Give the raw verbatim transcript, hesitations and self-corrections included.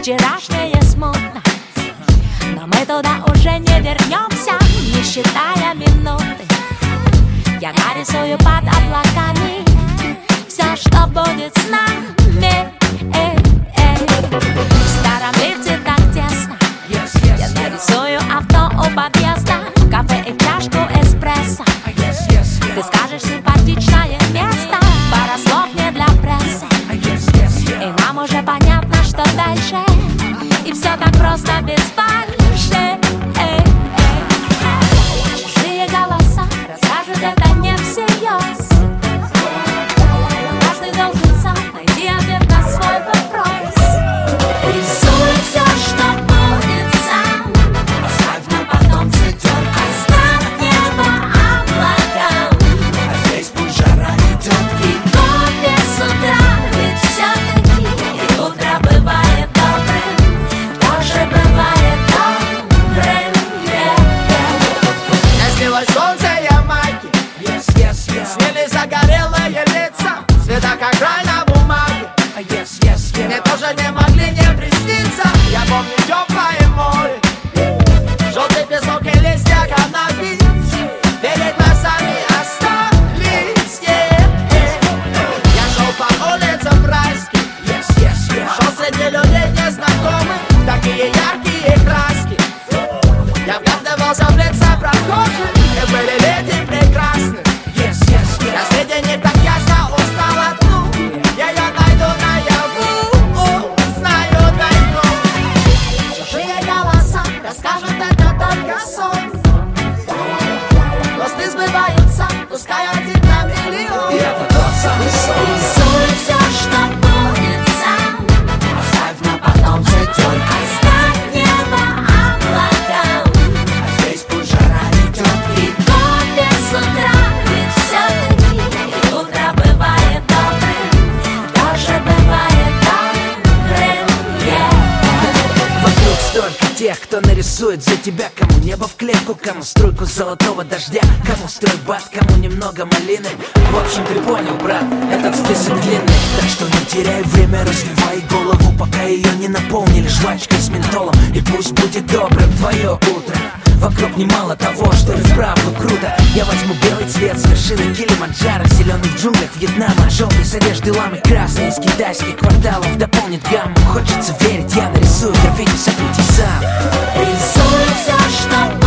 вчерашнее смутно, но мы туда уже не вернемся, не считая минуты. Я нарисую под облаками все, что будет с нами. Эй, эй. В старом лифте так тесно. Я нарисую авто у подъезда, кафе и чашку эспрессо. Ты скажешь симпатичное место, пара слов не для прессы. И нам уже понятно, что дальше, и все так просто без фальши. Чужие голоса расскажут это не всерьез. Каждый должен сам найти ответ на свой вопрос. Рисуй все, что будет сам. Оставь на потом цветет. Оставь небо облакам. А здесь пусть жара идет. И кофе с утра, ведь все-таки и утро бывает добрым. Тоже бывает добрым. Наснилось солнце Ямайки. Yes, yes, yes. Снились загорелые лица, цвета как рай на бумаге. Yes, yes, yes. Мне тоже не могли не присниться. Я помню теплое море, желтый песок и листья каннабис. Перед носами остались, yeah, yeah. Я шел по улицам райским. Yes, yes, yes. Шел среди людей незнакомых, такие яркие краски. Я вглядывался в лица прохожих, и были леди прекрасны. Yes, yes, yes. На свете не так ясно узнал одну. Я ее найду наяву, знаю давно. Чужие голоса расскажут это только сон, Но сны сбываются, пускай один на миллион. И это тот самый сон. рисуй все, что будет сам. Оставь на потом цветет. Оставь небо облакам. А здесь пусть жара идет. И кофе с утра, ведь все-таки и утро бывает добрым. Тоже бывает добрым, yeah. Вокруг столько тех, кто нарисует за тебя. Кому небо в клетку, кому струйку золотого дождя, кому стройбат, кому немного малины. В общем, ты понял, брат, этот список длинный. Так что не теряй время, развивай голову, пока ее не наполнили жвачкой с ментолом. И пусть будет добрым твое утро. Вокруг немало того, что и вправду круто. Я возьму белый цвет с вершины Килиманджаро, зеленый в джунглях Вьетнама, желтый с одежды ламы, красный из китайских кварталов дополнит гамму. Хочется верить, я нарисую граффити, событий сам. Рисуй все, что